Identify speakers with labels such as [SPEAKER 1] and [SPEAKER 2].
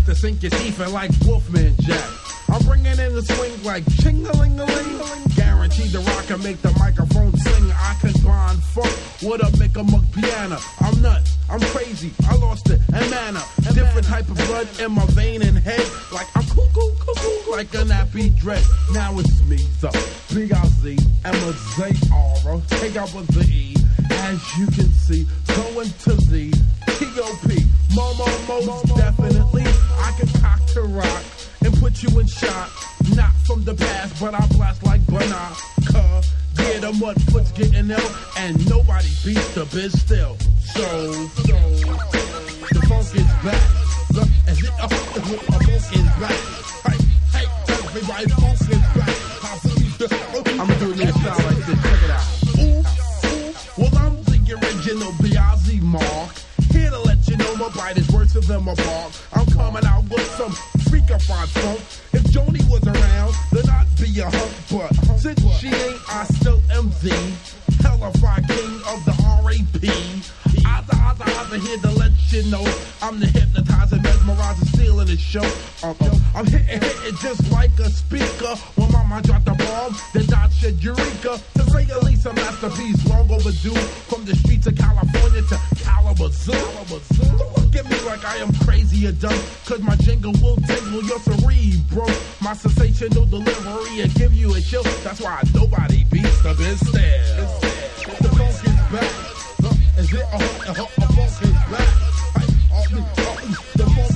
[SPEAKER 1] to sink your teeth in like Wolfman Jack. I'm bringing in the swing like ching-a-ling-a-ling. Guaranteed to rock and make the microphone sing. I can grind funk with a make a muck piano. I'm nuts, I'm crazy, I lost it, and manna. Different type of blood in my vein and head. Like I'm cuckoo, like a nappy dread. Now it's me, so B-I-Z, M-A-Z-R, take out with the E. As you can see, going to the T-O-P. Most definitely, I can cock to rock and put you in shock. Not from the past, but I blast like Banaka. Yeah, the mud foot's getting ill, and nobody beats the biz still. So, the funk is back. The funk is back. Hey, everybody, funk is back. I'm doing this style like this, check it out. Ooh, well, I'm the original B.I.Z. Mark. Here to let you know my bite is worse than my bark. I'm coming out with some freakified funk. If Joni was around, then I'd be a hunk. But since she ain't, I still am the hellified king of the R.A.P. I'm here to let you know I'm the hypnotizer, mesmerizer, stealing the show. I'm hitting just like a speaker. When my mind dropped the bomb, then Dot said Eureka. To say at least a masterpiece, long overdue. From the streets of California to Kalamazoo. Don't look at me like I am crazy or dumb, cause my jingle will tingle your cerebral. My sensational delivery will give you a chill. That's why nobody beats the biz style. The funk is back. Is it a funk is back? The funk